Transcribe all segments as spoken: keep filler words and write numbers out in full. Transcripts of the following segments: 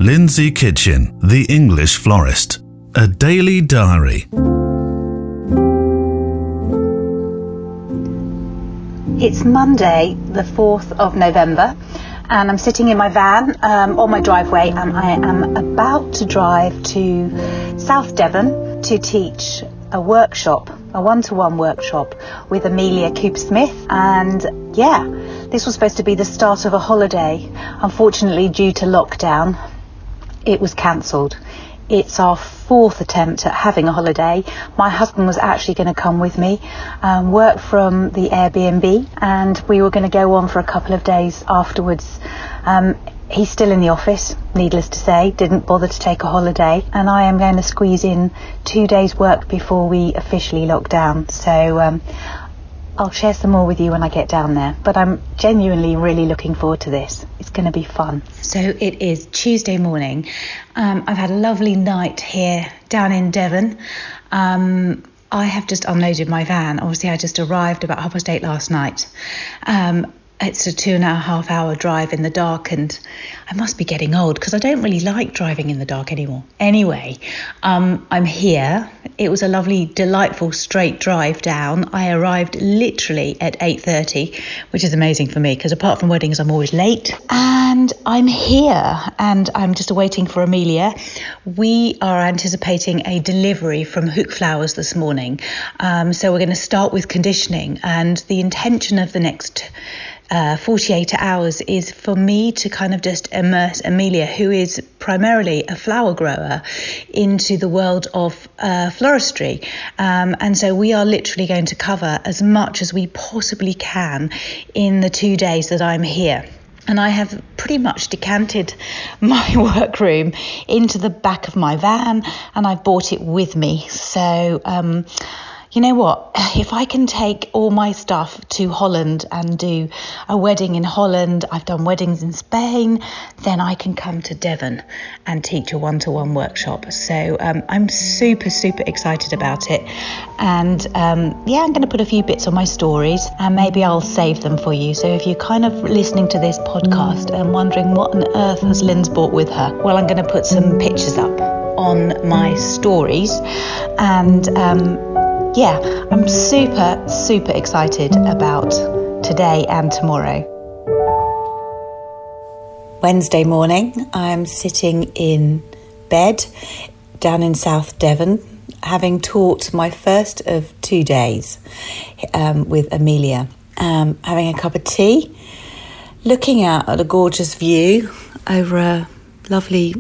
Lindsay Kitchen, the English Florist. A daily diary. It's Monday, the fourth of November, and I'm sitting in my van um, on my driveway, and I am about to drive to South Devon to teach a workshop, a one-to-one workshop with Amelia Cooper-Smith. And yeah, this was supposed to be the start of a holiday. Unfortunately, due to lockdown, it was cancelled. It's our fourth attempt at having a holiday. My husband was actually going to come with me, um, work from the Airbnb, and we were going to go on for a couple of days afterwards. Um, he's still in the office, needless to say, didn't bother to take a holiday, and I am going to squeeze in two days' work before we officially lock down. So um, I'll share some more with you when I get down there, but I'm genuinely really looking forward to this. It's going to be fun. So it is Tuesday morning. Um, I've had a lovely night here down in Devon. Um, I have just unloaded my van. Obviously, I just arrived about half past eight last night. Um, It's a two and a half hour drive in the dark, and I must be getting old because I don't really like driving in the dark anymore. Anyway, um, I'm here. It was a lovely, delightful straight drive down. I arrived literally at eight thirty, which is amazing for me because apart from weddings, I'm always late. And I'm here and I'm just waiting for Amelia. We are anticipating a delivery from Hook Flowers this morning. Um, so we're going to start with conditioning, and the intention of the next Uh, forty-eight hours is for me to kind of just immerse Amelia, who is primarily a flower grower, into the world of uh, floristry. Um, and so we are literally going to cover as much as we possibly can in the two days that I'm here. And I have pretty much decanted my workroom into the back of my van, and I've brought it with me. So, um, you know what, if I can take all my stuff to Holland and do a wedding in Holland, I've done weddings in Spain, then I can come to Devon and teach a one-to-one workshop. So um, I'm super, super excited about it. And um, yeah, I'm going to put a few bits on my stories and maybe I'll save them for you. So if you're kind of listening to this podcast and wondering what on earth has Linz brought with her, well, I'm going to put some pictures up on my stories. And um, yeah, I'm super, super excited about today and tomorrow. Wednesday morning, I'm sitting in bed down in South Devon, having taught my first of two days um, with Amelia, um, having a cup of tea, looking out at a gorgeous view over a lovely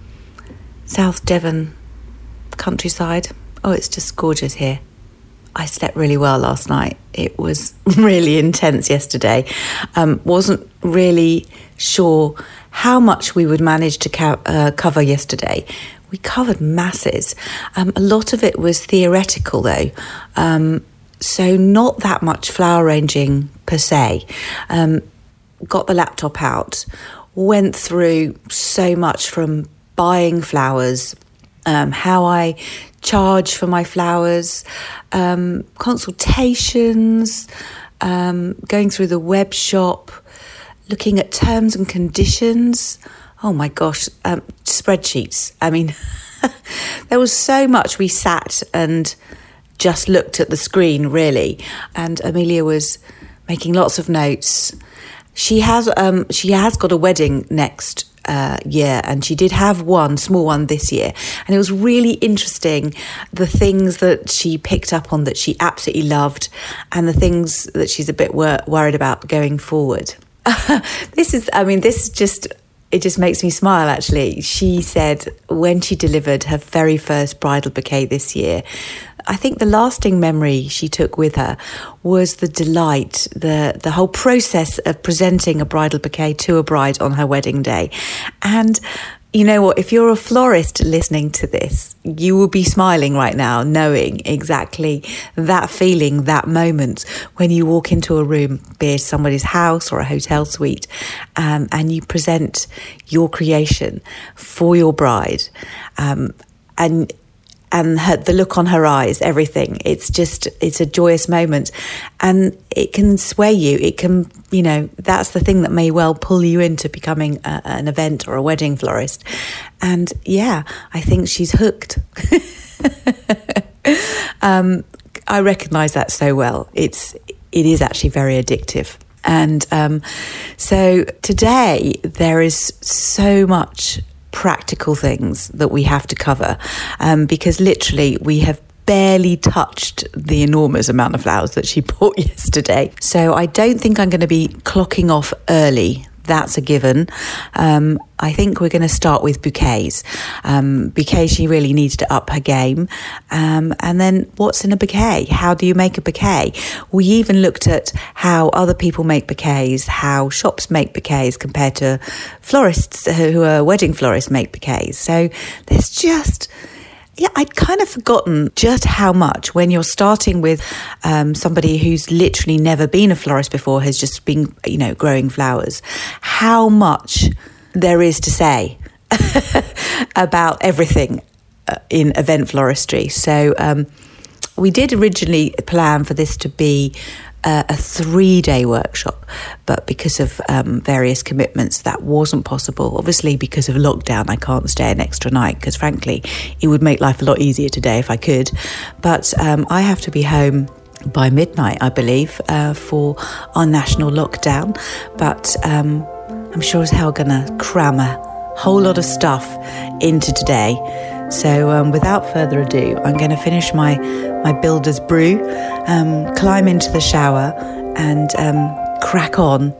South Devon countryside. Oh, it's just gorgeous here. I slept really well last night. It was really intense yesterday. Um, wasn't really sure how much we would manage to co- uh, cover yesterday. We covered masses. Um, a lot of it was theoretical though. Um, so not that much flower arranging per se. Um, got the laptop out, went through so much from buying flowers, um, how I charge for my flowers, um, consultations, um, going through the web shop, looking at terms and conditions. Oh my gosh, um, spreadsheets. I mean, there was so much. We sat and just looked at the screen, really. And Amelia was making lots of notes. She has, um, she has got a wedding next Uh, year, and she did have one small one this year, and it was really interesting the things that she picked up on that she absolutely loved and the things that she's a bit wor- worried about going forward. this is I mean this is just it just makes me smile actually. She said when she delivered her very first bridal bouquet this year, I think the lasting memory she took with her was the delight, the the whole process of presenting a bridal bouquet to a bride on her wedding day. And you know what, if you're a florist listening to this, you will be smiling right now, knowing exactly that feeling, that moment when you walk into a room, be it somebody's house or a hotel suite, um, and you present your creation for your bride. Um, and and her, the look on her eyes, everything. It's just, it's a joyous moment, and it can sway you. It can, you know, that's the thing that may well pull you into becoming a, an event or a wedding florist. And yeah, I think she's hooked. um, I recognise that so well. It's, it is actually very addictive. And um, so today there is so much practical things that we have to cover, um, because literally we have barely touched the enormous amount of flowers that she bought yesterday. So I don't think I'm going to be clocking off early. That's a given. Um, I think we're going to start with bouquets. Um, bouquets, she really needs to up her game. Um, and then what's in a bouquet? How do you make a bouquet? We even looked at how other people make bouquets, how shops make bouquets compared to florists who are wedding florists make bouquets. So there's just... Yeah, I'd kind of forgotten just how much when you're starting with um, somebody who's literally never been a florist before, has just been, you know, growing flowers, how much there is to say about everything in event floristry. So um, we did originally plan for this to be Uh, a three-day workshop, but because of um, various commitments, that wasn't possible. Obviously, because of lockdown, I can't stay an extra night because, frankly, it would make life a lot easier today if I could. But um, I have to be home by midnight, I believe, uh, for our national lockdown. But um, I'm sure as hell going to cram a whole lot of stuff into today. So um, without further ado, I'm going to finish my, my builder's brew, um, climb into the shower and um, crack on.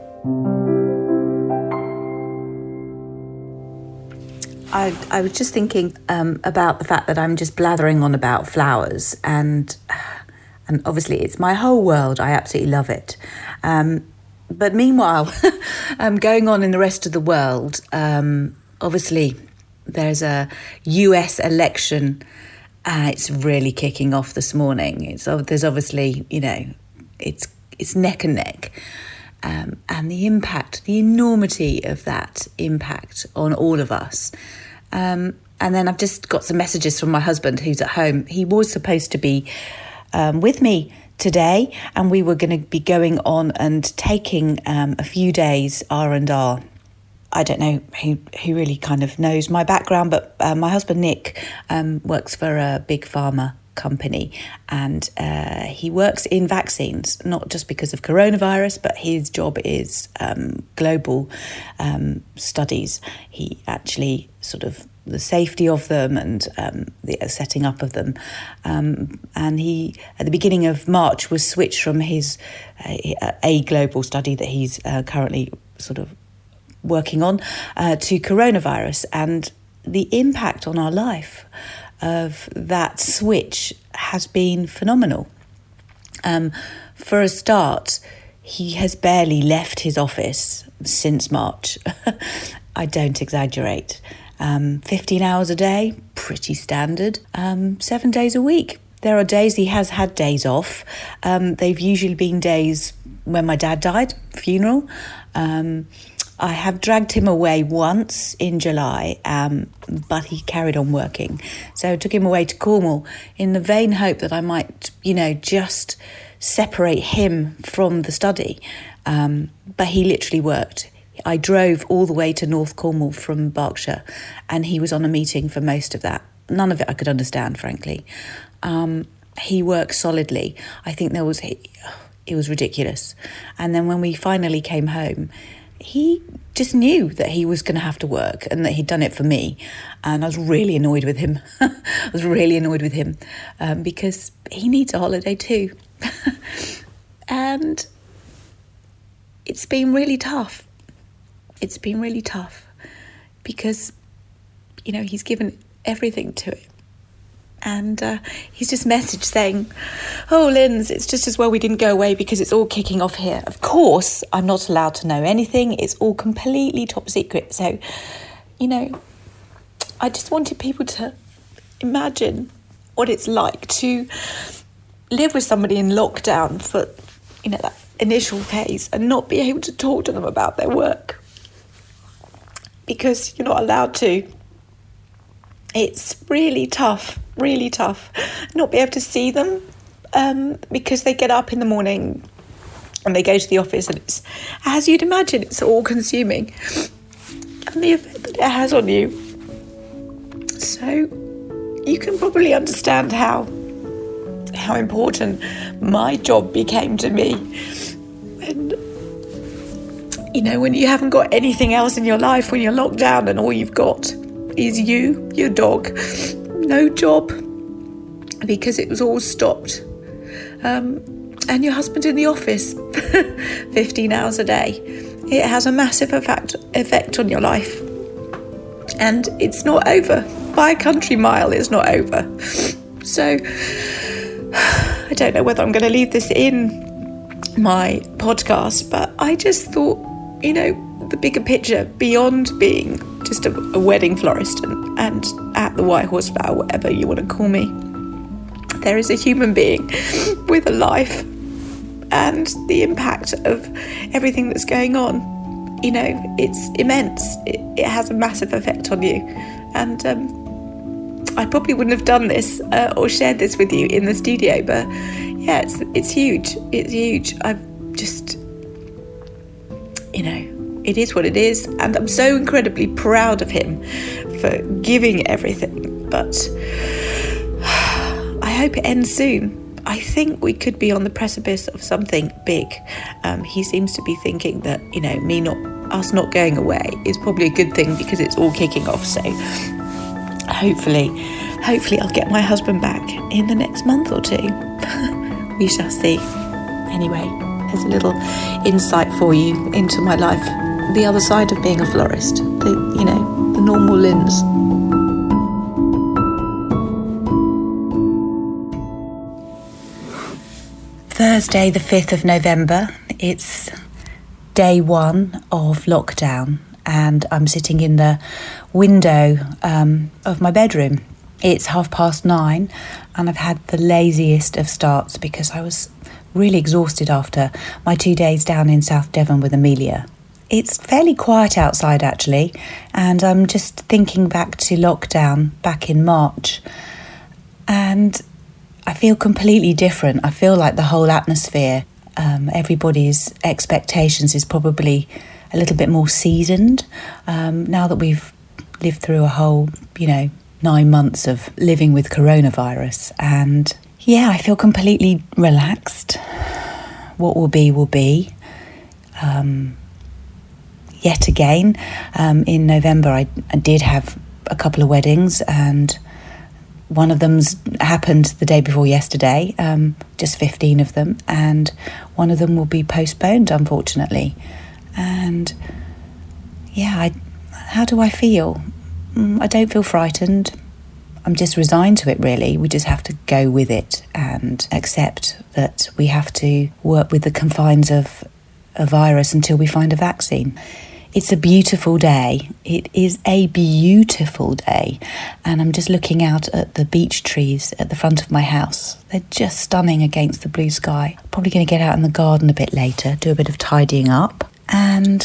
I, I was just thinking um, about the fact that I'm just blathering on about flowers, and and obviously it's my whole world. I absolutely love it. Um, but meanwhile, um, going on in the rest of the world, um, obviously... There's a U S election. Uh, it's really kicking off this morning. It's there's obviously, you know, it's it's neck and neck, um, and the impact, the enormity of that impact on all of us. Um, and then I've just got some messages from my husband, who's at home. He was supposed to be um, with me today, and we were going to be going on and taking um, a few days R and R. I don't know who, who really kind of knows my background, but uh, my husband, Nick, um, works for a big pharma company, and uh, he works in vaccines, not just because of coronavirus, but his job is um, global um, studies. He actually sort of the safety of them and um, the setting up of them. Um, and he, at the beginning of March, was switched from his uh, a global study that he's uh, currently sort of working on uh, to coronavirus, and the impact on our life of that switch has been phenomenal. Um, for a start, he has barely left his office since March. I don't exaggerate. Um, fifteen hours a day, pretty standard. Um, seven days a week. There are days he has had days off. Um, they've usually been days when my dad died, funeral. Um, I have dragged him away once in July, um, but he carried on working. So I took him away to Cornwall in the vain hope that I might, you know, just separate him from the study. Um, but he literally worked. I drove all the way to North Cornwall from Berkshire, and he was on a meeting for most of that. None of it I could understand, frankly. Um, he worked solidly. I think there was, it was ridiculous. And then when we finally came home, he just knew that he was going to have to work and that he'd done it for me. And I was really annoyed with him. I was really annoyed with him um, because he needs a holiday too. And it's been really tough. It's been really tough because, you know, he's given everything to it. And uh, he's just messaged saying, oh, Linz, it's just as well we didn't go away because it's all kicking off here. Of course, I'm not allowed to know anything. It's all completely top secret. So, you know, I just wanted people to imagine what it's like to live with somebody in lockdown for, you know, that initial phase and not be able to talk to them about their work because you're not allowed to. It's really tough. really tough. Not be able to see them um, because they get up in the morning and they go to the office, and it's, as you'd imagine, it's all consuming, and the effect that it has on you. So you can probably understand how how important my job became to me. And you know, when you haven't got anything else in your life, when you're locked down and all you've got is you, your dog, no job because it was all stopped, um, and your husband in the office fifteen hours a day, it has a massive effect, effect on your life. And it's not over. By a country mile, it's not over. So I don't know whether I'm going to leave this in my podcast, but I just thought, you know, the bigger picture, beyond being just a, a wedding florist and, and at the White Horse Flower, whatever you want to call me, there is a human being with a life, and the impact of everything that's going on, you know, it's immense. It, it has a massive effect on you. And um, I probably wouldn't have done this uh, or shared this with you in the studio, but yeah, it's it's huge. It's huge. I've just, you know, it is what it is. And I'm so incredibly proud of him for giving everything. But I hope it ends soon. I think we could be on the precipice of something big. Um, he seems to be thinking that, you know, me not, us not going away is probably a good thing because it's all kicking off. So hopefully, hopefully I'll get my husband back in the next month or two. We shall see. Anyway, there's a little insight for you into my life, the other side of being a florist, the, you know, the normal Linz. Thursday, the fifth of November, it's day one of lockdown, and I'm sitting in the window um, of my bedroom. It's half past nine, and I've had the laziest of starts because I was really exhausted after my two days down in South Devon with Amelia. It's fairly quiet outside, actually, and I'm just thinking back to lockdown back in March, and I feel completely different. I feel like the whole atmosphere, um, everybody's expectations is probably a little bit more seasoned um, now that we've lived through a whole, you know, nine months of living with coronavirus. And yeah, I feel completely relaxed. What will be, will be. Um, yet again, um, in November, I, I did have a couple of weddings, and one of them's happened the day before yesterday, um, just fifteen of them, and one of them will be postponed, unfortunately. And yeah, I, how do I feel? Mm, I don't feel frightened. I'm just resigned to it, really. We just have to go with it and accept that we have to work with the confines of a virus until we find a vaccine. It's a beautiful day. It is a beautiful day. And I'm just looking out at the beech trees at the front of my house. They're just stunning against the blue sky. Probably going to get out in the garden a bit later, do a bit of tidying up. And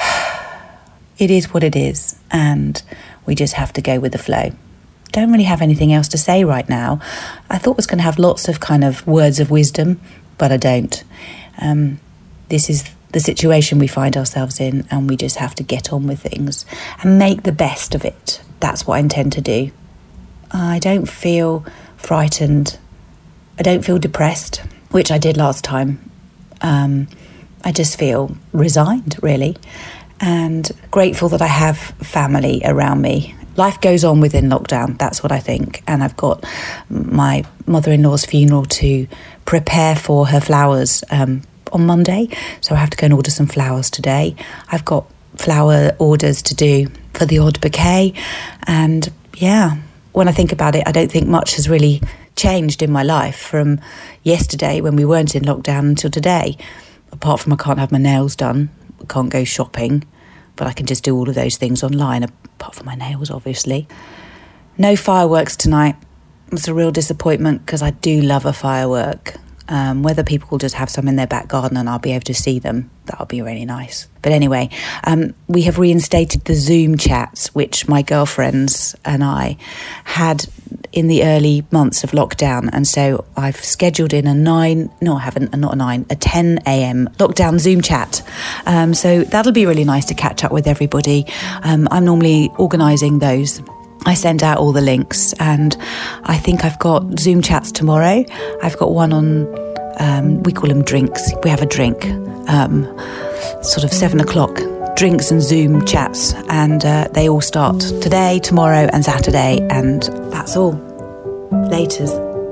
it is what it is. And we just have to go with the flow. Don't really have anything else to say right now. I thought I was going to have lots of kind of words of wisdom, but I don't. Um, this is the situation we find ourselves in, and we just have to get on with things and make the best of it. That's what I intend to do. I don't feel frightened. I don't feel depressed, which I did last time. Um, I just feel resigned, really, and grateful that I have family around me. Life goes on within lockdown, that's what I think. And I've got my mother-in-law's funeral to prepare for her flowers um, on Monday, so I have to go and order some flowers today. I've got flower orders to do for the odd bouquet, and yeah, when I think about it, I don't think much has really changed in my life from yesterday when we weren't in lockdown until today, apart from I can't have my nails done, I can't go shopping, but I can just do all of those things online, apart from my nails, obviously. No fireworks tonight. It's a real disappointment because I do love a firework. Um, whether people will just have some in their back garden and I'll be able to see them, that'll be really nice. But anyway, um, we have reinstated the Zoom chats, which my girlfriends and I had in the early months of lockdown. And so I've scheduled in a nine, no, I haven't, not a nine, a ten a.m. lockdown Zoom chat. Um, so that'll be really nice to catch up with everybody. Um, I'm normally organising those. I send out all the links, and I think I've got Zoom chats tomorrow. I've got one on, um, we call them drinks. We have a drink, um, sort of seven o'clock, drinks and Zoom chats, and uh, they all start today, tomorrow and Saturday, and that's all. Laters.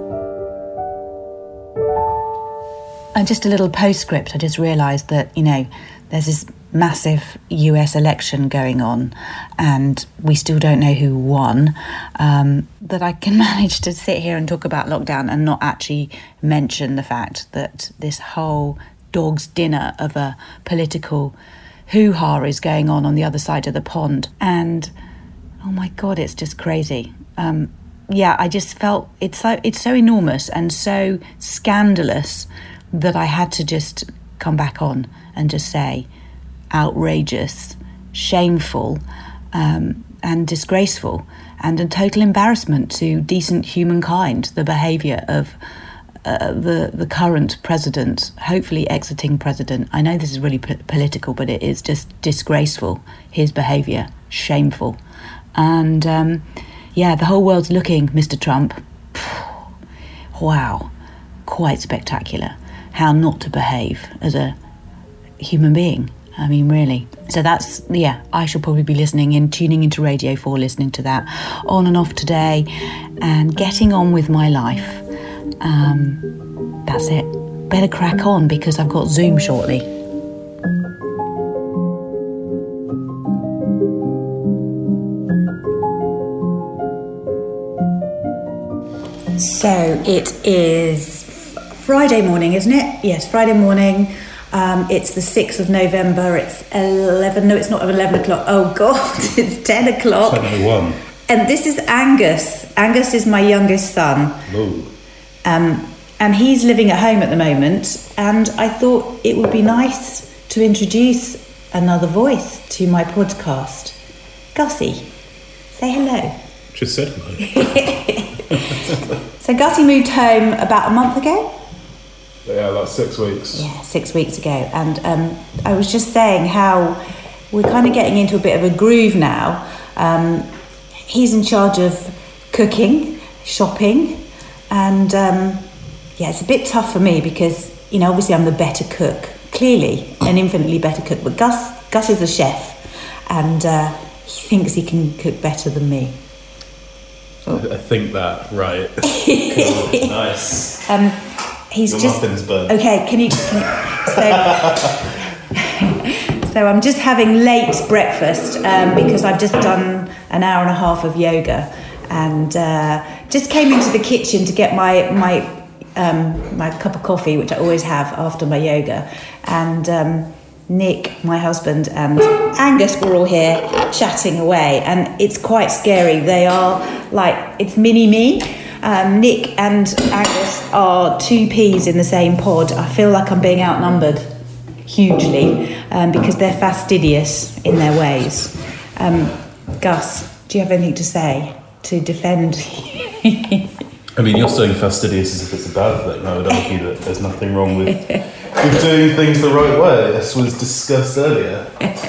And just a little postscript, I just realised that, you know, there's this massive U S election going on and we still don't know who won, um, that I can manage to sit here and talk about lockdown and not actually mention the fact that this whole dog's dinner of a political hoo-ha is going on on the other side of the pond. And oh my God, it's just crazy. Um, yeah, I just felt it's so, it's so enormous and so scandalous that I had to just come back on and just say, outrageous, shameful, um, and disgraceful, and a total embarrassment to decent humankind, the behaviour of uh, the the current president, hopefully exiting president. I know this is really p- political, but it is just disgraceful, his behaviour, shameful. And um, yeah, the whole world's looking, Mister Trump. Wow, quite spectacular. How not to behave as a human being. I mean, really. So that's, yeah, I shall probably be listening in, tuning into Radio four, listening to that on and off today and getting on with my life. Um, that's it. Better crack on because I've got Zoom shortly. So it is Friday morning, isn't it? Yes, Friday morning. Um, it's the sixth of November, it's eleven, no it's not eleven o'clock, oh God, it's ten o'clock. ten oh one. And this is Angus. Angus is my youngest son. Ooh. Um, and he's living at home at the moment, and I thought it would be nice to introduce another voice to my podcast. Gussie, say hello. Just said hello. So Gussie moved home about a month ago? Yeah, like six weeks. Yeah, six weeks ago. And um, I was just saying how we're kind of getting into a bit of a groove now. Um, he's in charge of cooking, shopping, and um, yeah, it's a bit tough for me because, you know, obviously I'm the better cook, clearly an infinitely better cook, but Gus, Gus is a chef and uh, he thinks he can cook better than me. Oh. I think that, right. Cool. Nice. Um, He's Your just muffins burn. Okay. Can you? Can you so, so I'm just having late breakfast um, because I've just done an hour and a half of yoga, and uh, just came into the kitchen to get my my um, my cup of coffee, which I always have after my yoga, and um, Nick, my husband, and Angus were all here chatting away, and it's quite scary. They are like it's mini me. Um, Nick and Angus are two peas in the same pod. I feel like I'm being outnumbered hugely um, because they're fastidious in their ways. Um, Gus, do you have anything to say to defend? I mean, you're saying fastidious as if it's a bad thing. I would argue that there's nothing wrong with, with doing things the right way. This was discussed earlier.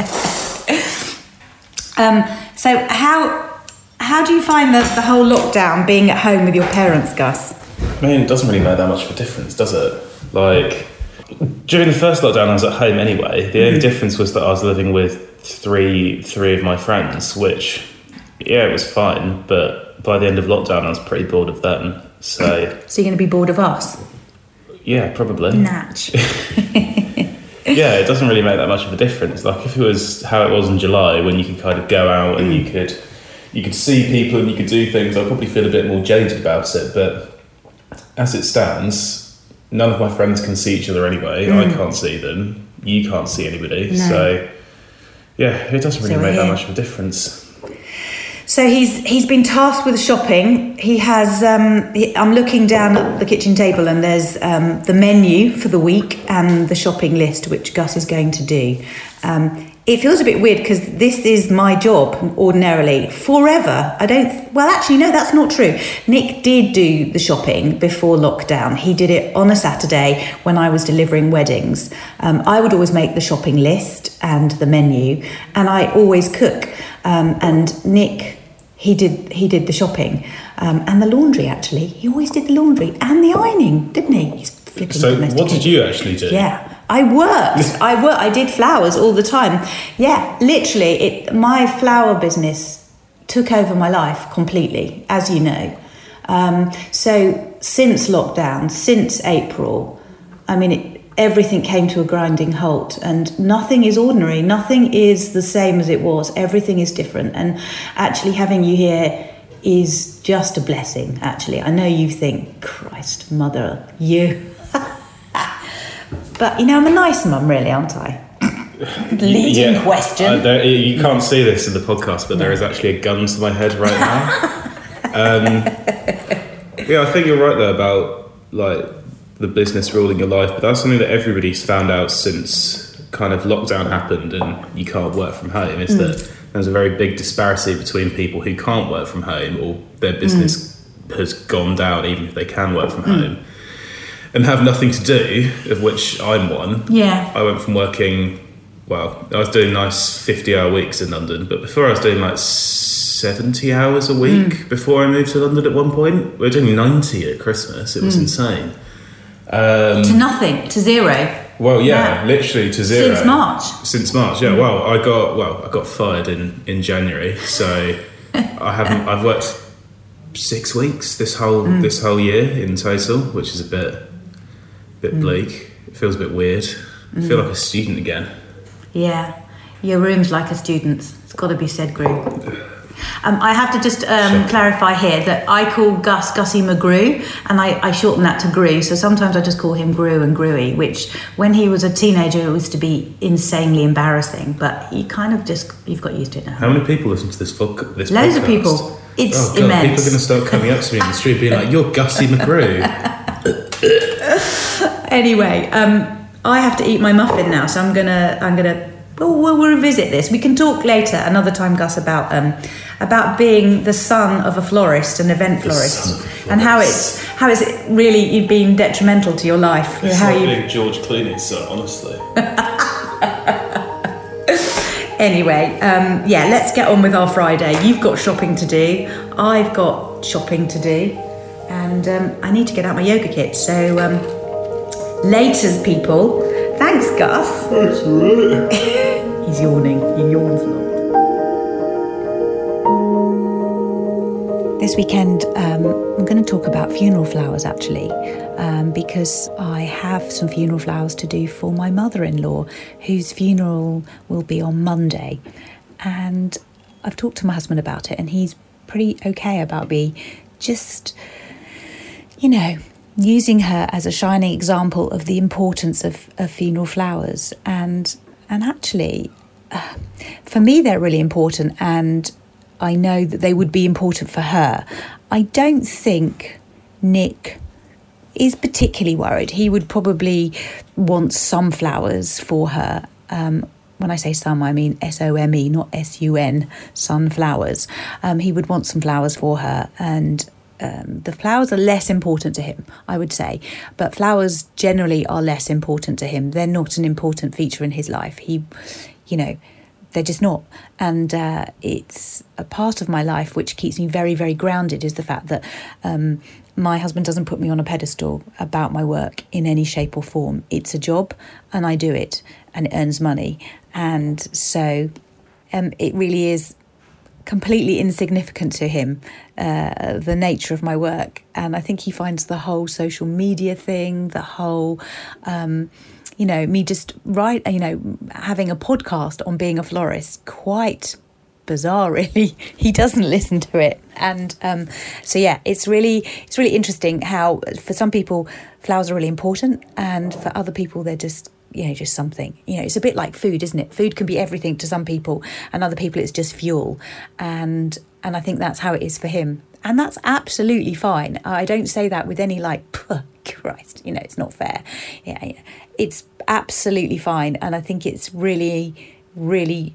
um, so how... How do you find the, the whole lockdown, being at home with your parents, Gus? I mean, it doesn't really make that much of a difference, does it? Like, during the first lockdown, I was at home anyway. The mm-hmm. only difference was that I was living with three three of my friends, which, yeah, it was fine. But by the end of lockdown, I was pretty bored of them. So, so you're going to be bored of us? Yeah, probably. Natch. Yeah, it doesn't really make that much of a difference. Like, if it was how it was in July, when you could kind of go out and mm. you could... You could see people and you could do things, I'd probably feel a bit more jaded about it, but as it stands, none of my friends can see each other anyway. Mm. I can't see them, you can't see anybody, no. So yeah, it doesn't really so, make yeah. that much of a difference. So he's he's been tasked with shopping. He has. Um, he, I'm looking down at the kitchen table, and there's um, the menu for the week and the shopping list, which Gus is going to do. Um, it feels a bit weird because this is my job ordinarily forever. I don't. Well, actually, no, that's not true. Nick did do the shopping before lockdown. He did it on a Saturday when I was delivering weddings. Um, I would always make the shopping list and the menu, and I always cook. Um, and Nick, he did he did the shopping um, and the laundry. Actually, he always did the laundry and the ironing, didn't he? He's flipping. So, what did you actually do? Yeah. I worked. I worked. I did flowers all the time. Yeah, literally, it. My flower business took over my life completely, as you know. Um, so since lockdown, since April, I mean, it, everything came to a grinding halt, and nothing is ordinary. Nothing is the same as it was. Everything is different, and actually having you here is just a blessing. Actually, I know you think, Christ, mother, you. But, you know, I'm a nice mum, really, aren't I? Leading yeah, question. Uh, there, you can't see this in the podcast, but no. There is actually a gun to my head right now. um, yeah, I think you're right there about, like, the business ruling your life, but that's something that everybody's found out since kind of lockdown happened and you can't work from home, is mm. that there's a very big disparity between people who can't work from home or their business mm. has gone down even if they can work from mm. home. And have nothing to do, of which I'm one. Yeah. I went from working, well, I was doing nice fifty-hour weeks in London, but before I was doing like seventy hours a week mm. before I moved to London at one point. We were doing ninety at Christmas. It was mm. insane. Um, to nothing, to zero. Well, yeah, yeah, literally to zero. Since March. Since March, yeah. Mm. Well, I got well, I got fired in, in January, so I haven't. I've worked six weeks this whole mm. this whole year in total, which is a bit. bit bleak. Mm. It feels a bit weird. I mm. feel like a student again. Yeah, your room's like a student's. It's got to be said, Gru. Um, I have to just um, clarify here that I call Gus Gussie McGrew, and I, I shorten that to Gru. So sometimes I just call him Gru and Gruey, which when he was a teenager it was to be insanely embarrassing. But you kind of just you've got used to it now. How many people listen to this, vo- this Loads podcast? of people. It's oh, God, immense. People are going to start coming up to me in the street being like, "You're Gussie McGrew." Anyway, um, I have to eat my muffin now, so I'm gonna, I'm gonna. Well, we'll, we'll revisit this. We can talk later, another time, Gus, about um, about being the son of a florist, an event florist, florist, and how it's how it's really been detrimental to your life. It's how like you being George Clooney, so honestly. Anyway, um, yeah, let's get on with our Friday. You've got shopping to do. I've got shopping to do. And um, I need to get out my yoga kit. So, um, laters, people. Thanks, Gus. That's right. He's yawning. He yawns a lot. This weekend, um, I'm going to talk about funeral flowers, actually, um, because I have some funeral flowers to do for my mother-in-law, whose funeral will be on Monday. And I've talked to my husband about it, and he's pretty okay about me just... you know, using her as a shining example of the importance of, of funeral flowers. And and actually, uh, for me, they're really important. And I know that they would be important for her. I don't think Nick is particularly worried. He would probably want some flowers for her. Um, when I say some, I mean S O M E, not S U N, sunflowers. Um, he would want some flowers for her. And Um, the flowers are less important to him, I would say, but flowers generally are less important to him. They're not an important feature in his life. He, you know, they're just not. And uh, it's a part of my life which keeps me very, very grounded is the fact that um, my husband doesn't put me on a pedestal about my work in any shape or form. It's a job and I do it and it earns money. And so um, it really is completely insignificant to him, uh, the nature of my work. And I think he finds the whole social media thing, the whole, um, you know, me just write, you know, having a podcast on being a florist, quite bizarre, really. He doesn't listen to it. And um, so, yeah, it's really, it's really interesting how for some people flowers are really important and for other people they're just, you know, just something. You know, it's a bit like food, isn't it? Food can be everything to some people and other people it's just fuel. And and I think that's how it is for him. And that's absolutely fine. I don't say that with any like, Christ, you know, it's not fair. Yeah, it's absolutely fine. And I think it's really, really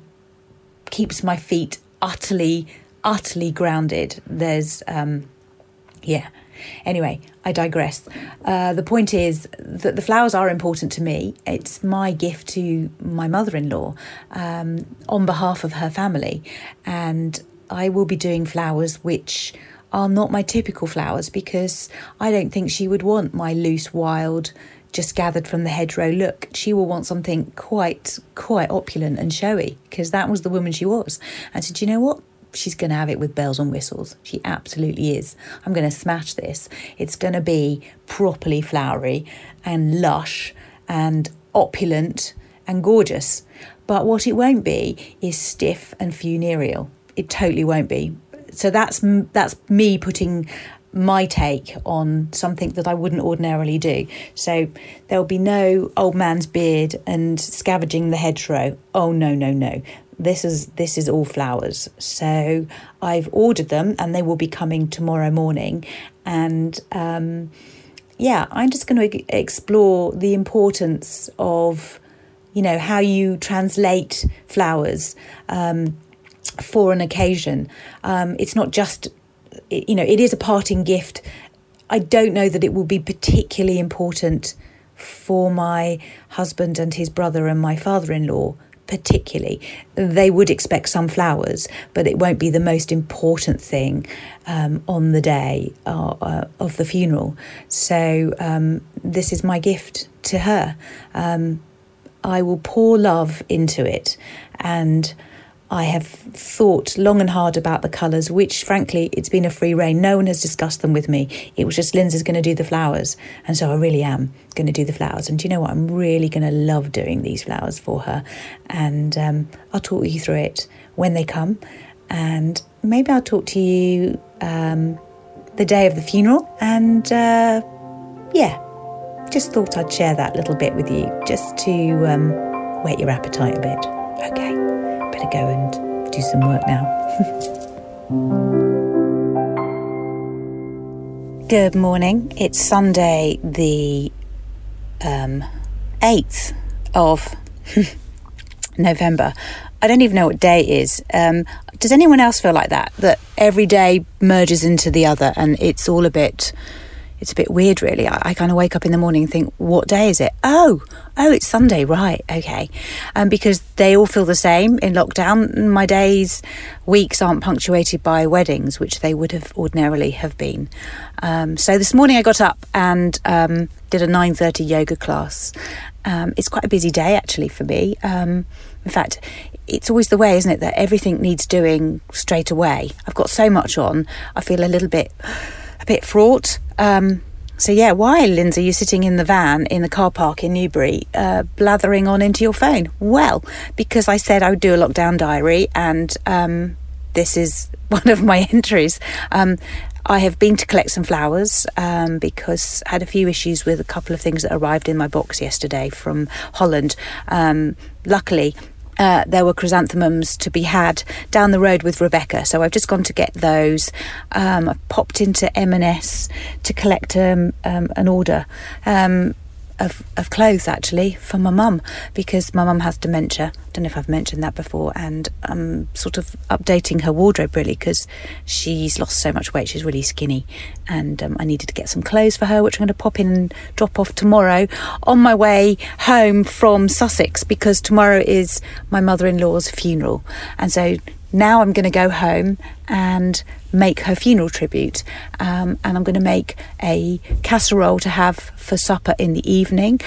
keeps my feet utterly, utterly grounded. There's, um, yeah. Anyway, I digress. Uh, the point is that the flowers are important to me. It's my gift to my mother-in-law um, on behalf of her family. And I will be doing flowers which are not my typical flowers, because I don't think she would want my loose, wild, just gathered from the hedgerow look. She will want something quite, quite opulent and showy, because that was the woman she was. And I said, you know what? She's going to have it with bells and whistles. She absolutely is. I'm going to smash this. It's going to be properly flowery and lush and opulent and gorgeous. But what it won't be is stiff and funereal. It totally won't be. So that's that's me putting my take on something that I wouldn't ordinarily do. So there'll be no old man's beard and scavenging the hedgerow. Oh, no, no, no. This is this is all flowers. So I've ordered them and they will be coming tomorrow morning. And um, yeah, I'm just going to explore the importance of, you know, how you translate flowers um, for an occasion. Um, it's not just, you know, it is a parting gift. I don't know that it will be particularly important for my husband and his brother and my father-in-law. Particularly, they would expect some flowers, but it won't be the most important thing um, on the day uh, uh, of the funeral. So um, this is my gift to her. Um, I will pour love into it, and I have thought long and hard about the colours, which frankly, it's been a free rein. No one has discussed them with me. It was just Lindsay's going to do the flowers. And so I really am going to do the flowers. And do you know what? I'm really going to love doing these flowers for her. And um, I'll talk you through it when they come. And maybe I'll talk to you um, the day of the funeral. And uh, yeah, just thought I'd share that little bit with you just to um, whet your appetite a bit. Okay. Better go and do some work now. Good morning. It's Sunday the um, eighth of November. I don't even know what day it is. Um, does anyone else feel like that? That every day merges into the other and it's all a bit... It's a bit weird, really. I, I kind of wake up in the morning and think, what day is it? Oh, oh, it's Sunday, right, okay. Um, because they all feel the same in lockdown. My days, weeks aren't punctuated by weddings, which they would have ordinarily have been. Um, so this morning I got up and um, did a nine thirty yoga class. Um, it's quite a busy day, actually, for me. Um, in fact, it's always the way, isn't it, that everything needs doing straight away. I've got so much on. I feel a little bit... a bit fraught. Um, so yeah, why, Lindsay, you're sitting in the van in the car park in Newbury, uh, blathering on into your phone? Well, because I said I would do a lockdown diary, and um, this is one of my entries. Um, I have been to collect some flowers um, because I had a few issues with a couple of things that arrived in my box yesterday from Holland. Um, luckily, Uh, there were chrysanthemums to be had down the road with Rebecca, so I've just gone to get those. Um, I've popped into M and S to collect um, um, an order um, of, of clothes, actually, for my mum, because my mum has dementia. I don't know if I've mentioned that before, and I'm sort of updating her wardrobe, really, because she's lost so much weight. She's really skinny, and um, I needed to get some clothes for her, which I'm going to pop in and drop off tomorrow on my way home from Sussex, because tomorrow is my mother-in-law's funeral. And so now I'm going to go home and make her funeral tribute, um, and I'm going to make a casserole to have for supper in the evening,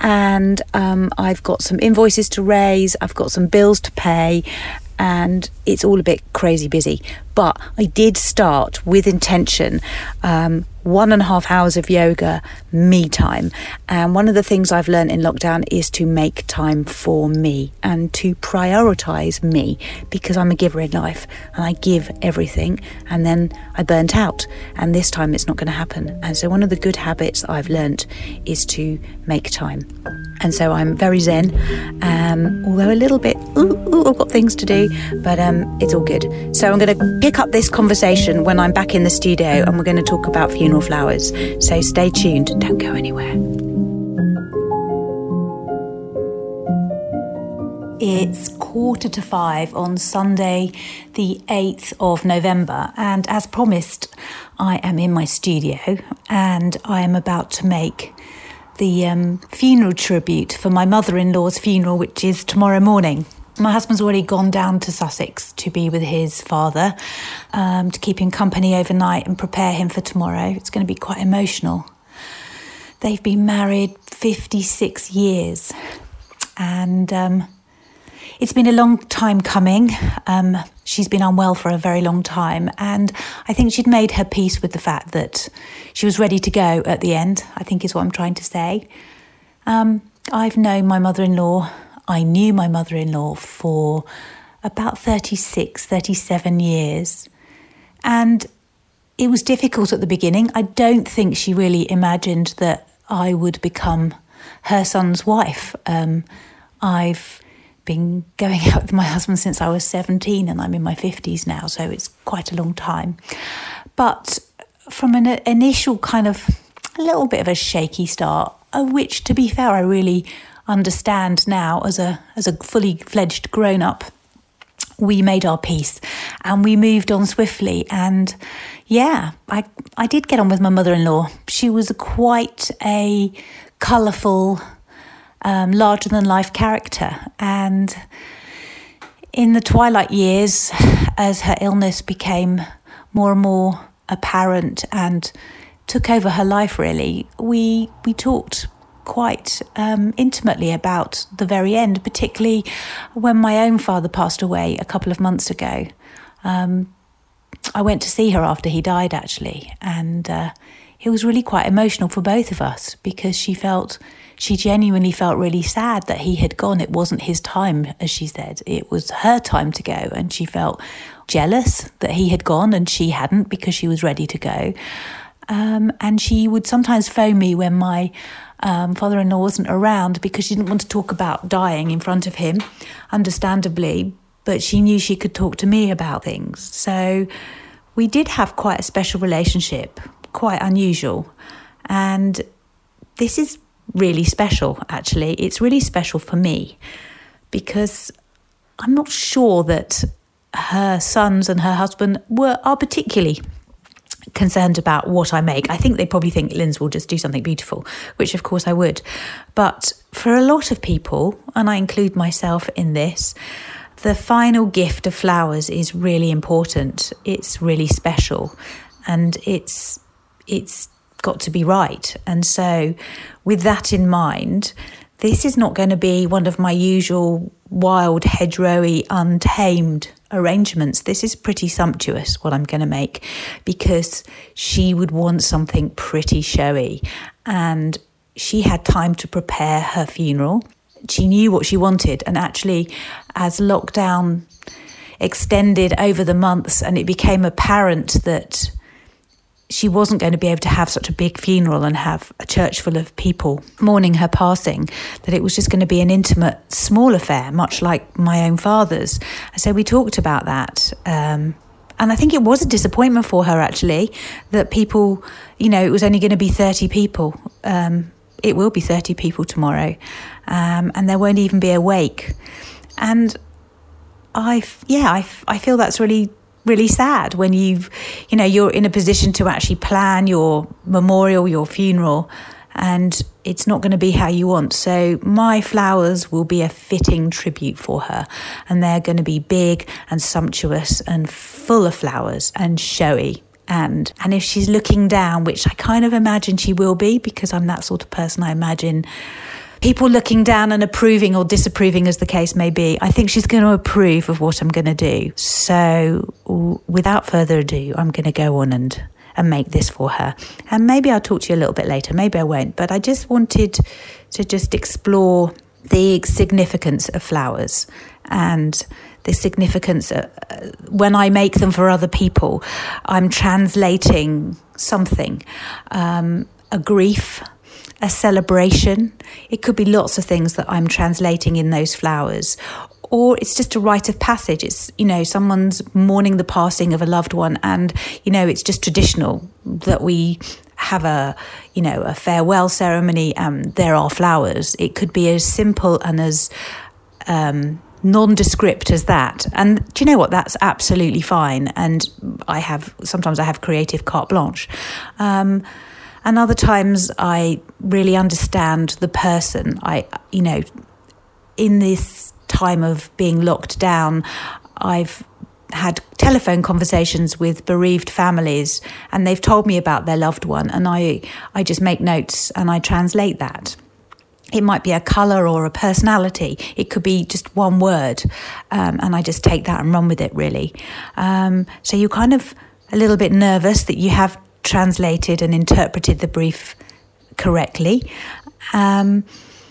and um, I've got some invoices to raise, I've got some bills to pay, and it's all a bit crazy busy. But I did start with intention um, one and a half hours of yoga, me time. And one of the things I've learned in lockdown is to make time for me and to prioritise me, because I'm a giver in life and I give everything, and then I burnt out, and this time it's not going to happen. And so one of the good habits I've learnt is to make time. And so I'm very zen, um, although a little bit, ooh, ooh, I've got things to do, but um, it's all good. So I'm going to pick up this conversation when I'm back in the studio and we're going to talk about funeral flowers. So stay tuned, don't go anywhere. It's quarter to five on Sunday, the eighth of November, and as promised, I am in my studio and I am about to make the um, funeral tribute for my mother-in-law's funeral, which is tomorrow morning. My husband's already gone down to Sussex to be with his father, um, to keep him company overnight and prepare him for tomorrow. It's going to be quite emotional. They've been married fifty-six years, and um, it's been a long time coming. Um, she's been unwell for a very long time, and I think she'd made her peace with the fact that she was ready to go at the end, I think is what I'm trying to say. Um, I've known my mother-in-law, I knew my mother-in-law for about thirty-six, thirty-seven years, and it was difficult at the beginning. I don't think she really imagined that I would become her son's wife. Um, I've been going out with my husband since I was seventeen and I'm in my fifties now, so it's quite a long time. But from an initial kind of a little bit of a shaky start, of which, to be fair, I really understand now as a as a fully fledged grown up, we made our peace and we moved on swiftly. And yeah, I I did get on with my mother-in-law. She was a quite a colourful, Um, larger-than-life character, and in the twilight years, as her illness became more and more apparent and took over her life, really, we we talked quite um, intimately about the very end, particularly when my own father passed away a couple of months ago. Um, I went to see her after he died, actually, and uh, it was really quite emotional for both of us because she felt... She genuinely felt really sad that he had gone. It wasn't his time, as she said. It was her time to go. And she felt jealous that he had gone and she hadn't because she was ready to go. Um, and she would sometimes phone me when my um, father-in-law wasn't around because she didn't want to talk about dying in front of him, understandably. But she knew she could talk to me about things. So we did have quite a special relationship, quite unusual. And this is really special, actually. It's really special for me because I'm not sure that her sons and her husband were are particularly concerned about what I make. I think they probably think Linz will just do something beautiful, which of course I would. But for a lot of people, and I include myself in this, the final gift of flowers is really important. It's really special, and it's it's got to be right. And so with that in mind, this is not going to be one of my usual wild, hedgerowy, untamed arrangements. This is pretty sumptuous, what I'm going to make, because she would want something pretty showy. And she had time to prepare her funeral. She knew what she wanted. And actually, as lockdown extended over the months and it became apparent that she wasn't going to be able to have such a big funeral and have a church full of people mourning her passing, that it was just going to be an intimate, small affair, much like my own father's. So we talked about that. Um, and I think it was a disappointment for her, actually, that people, you know, it was only going to be thirty people. Um, it will be thirty people tomorrow. Um, and there won't even be a wake. And I, yeah, I, I feel that's really really sad when you've, you know, you're in a position to actually plan your memorial, your funeral, and it's not going to be how you want. So my flowers will be a fitting tribute for her, and they're going to be big and sumptuous and full of flowers and showy. And and if she's looking down, which I kind of imagine she will be, because I'm that sort of person, I imagine people looking down and approving or disapproving, as the case may be, I think she's going to approve of what I'm going to do. So without further ado, I'm going to go on and, and make this for her. And maybe I'll talk to you a little bit later. Maybe I won't. But I just wanted to just explore the significance of flowers and the significance of, uh, when I make them for other people, I'm translating something, um, a grief, a celebration. It could be lots of things that I'm translating in those flowers, or it's just a rite of passage. It's, you know, someone's mourning the passing of a loved one, and, you know, it's just traditional that we have a, you know, a farewell ceremony and there are flowers. It could be as simple and as um, nondescript as that. And do you know what? That's absolutely fine. And I have, sometimes I have creative carte blanche. Um, and other times I really understand the person. I, you know, in this time of being locked down, I've had telephone conversations with bereaved families, and they've told me about their loved one, and I, I just make notes and I translate that. It might be a colour or a personality. It could be just one word, um, and I just take that and run with it, really. Um, so you're kind of a little bit nervous that you have translated and interpreted the brief correctly. Um,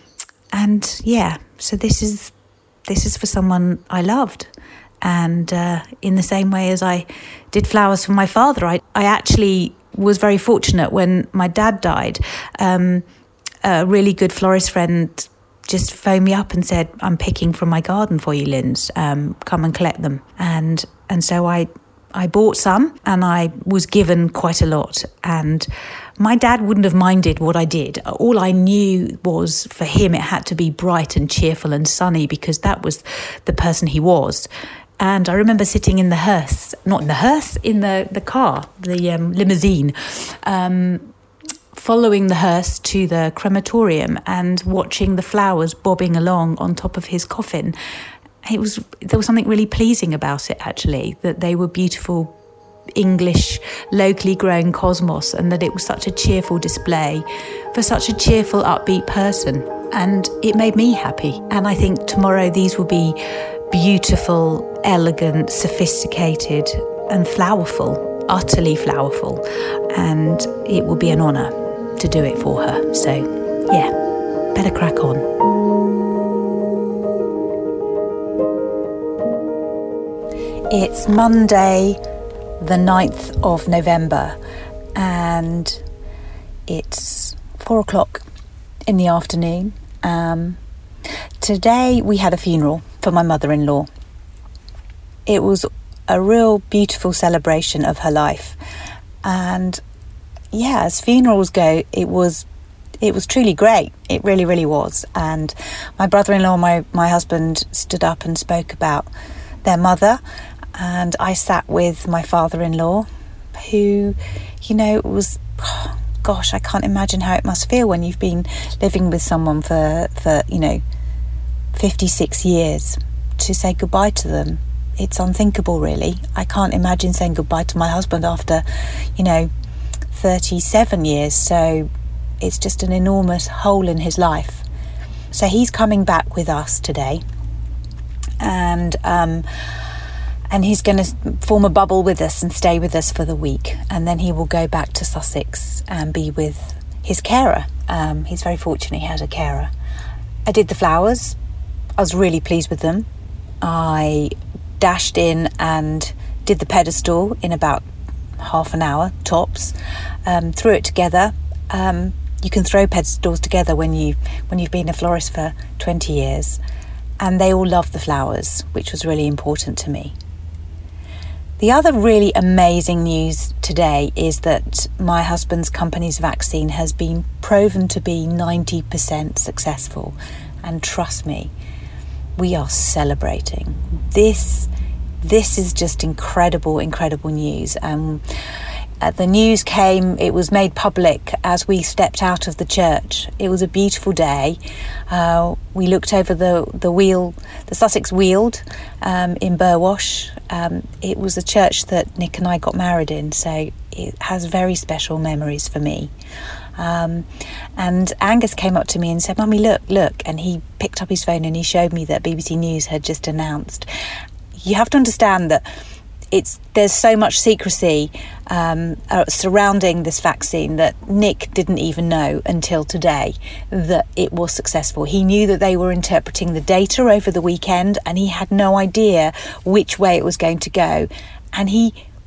and yeah, so this is this is for someone I loved. And uh, in the same way as I did flowers for my father, I, I actually was very fortunate when my dad died. Um, a really good florist friend just phoned me up and said, I'm picking from my garden for you, Linz. Um, come and collect them. And and so I I bought some, and I was given quite a lot. And my dad wouldn't have minded what I did. All I knew was for him it had to be bright and cheerful and sunny, because that was the person he was. And I remember sitting in the hearse, not in the hearse, in the, the car, the um, limousine, um, following the hearse to the crematorium and watching the flowers bobbing along on top of his coffin. It was there was something really pleasing about it, actually, that they were beautiful English, locally grown cosmos, and that it was such a cheerful display for such a cheerful, upbeat person. And it made me happy. And I think tomorrow these will be beautiful, elegant, sophisticated and flowerful, utterly flowerful. And it will be an honour to do it for her. So, yeah, better crack on. It's Monday, the ninth of November, and it's four o'clock in the afternoon. Um, today we had a funeral for my mother-in-law. It was a real beautiful celebration of her life, and yeah, as funerals go, it was it was truly great. It really, really was. And my brother-in-law, my my husband, stood up and spoke about their mother, and I sat with my father-in-law, who, you know, was, oh, gosh, I can't imagine how it must feel when you've been living with someone for, for you know, fifty-six years, to say goodbye to them. It's unthinkable, really. I can't imagine saying goodbye to my husband after, you know, thirty-seven years. So it's just an enormous hole in his life. So he's coming back with us today, and um, and he's going to form a bubble with us and stay with us for the week, and then he will go back to Sussex and be with his carer. Um, he's very fortunate he has a carer. I did the flowers. I was really pleased with them. I dashed in and did the pedestal in about half an hour tops. Um, threw it together. Um, you can throw pedestals together when you when you've been a florist for twenty years, and they all love the flowers, which was really important to me. The other really amazing news today is that my husband's company's vaccine has been proven to be ninety percent successful, and trust me, we are celebrating. This this is just incredible, incredible news. Um, uh, the news came, it was made public as we stepped out of the church. It was a beautiful day. Uh, we looked over the, the wheel, the Sussex Weald um, in Burwash. Um, it was a church that Nick and I got married in, so it has very special memories for me. Um, and Angus came up to me and said, "Mummy, look, look." And he picked up his phone and he showed me that B B C News had just announced. You have to understand that it's there's so much secrecy um, uh, surrounding this vaccine that Nick didn't even know until today that it was successful. He knew that they were interpreting the data over the weekend, and he had no idea which way it was going to go. And he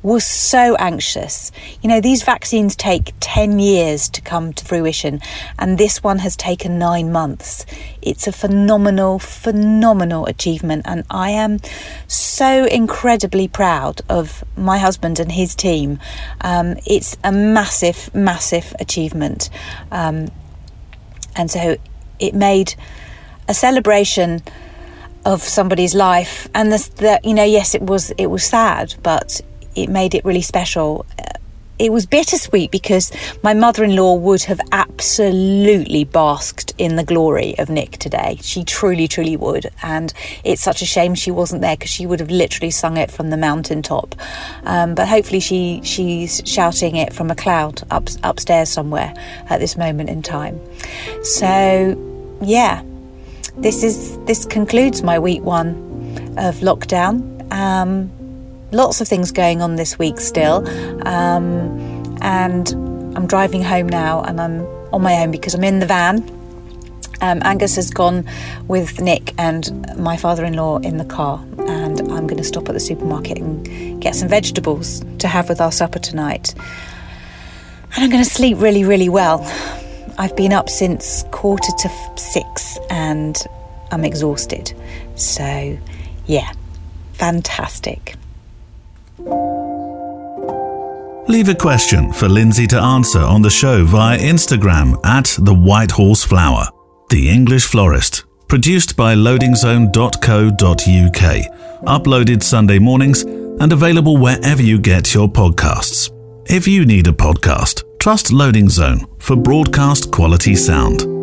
was so anxious. You know, these vaccines take ten years to come to fruition, and this one has taken nine months. It's a phenomenal, phenomenal achievement, and I am so incredibly proud of my husband and his team. Um, it's a massive, massive achievement. Um, and so it made a celebration of somebody's life, and the, the you know, yes, it was it was sad, but it made it really special. It was bittersweet because my mother-in-law would have absolutely basked in the glory of Nick today. She truly, truly would. And it's such a shame she wasn't there, because she would have literally sung it from the mountaintop. Um, but hopefully she she's shouting it from a cloud up, upstairs somewhere at this moment in time. So, yeah, this is this concludes my week one of lockdown. Um, Lots of things going on this week still, um, and I'm driving home now, and I'm on my own because I'm in the van. Um, Angus has gone with Nick and my father-in-law in the car, and I'm going to stop at the supermarket and get some vegetables to have with our supper tonight. And I'm going to sleep really, really well. I've been up since quarter to six and I'm exhausted. So, yeah, fantastic. Leave a question for Lindsay to answer on the show via Instagram at The White Horse Flower, The English Florist. Produced by loading zone dot co dot uk. Uploaded Sunday mornings and available wherever you get your podcasts. If you need a podcast, trust Loading Zone for broadcast quality sound.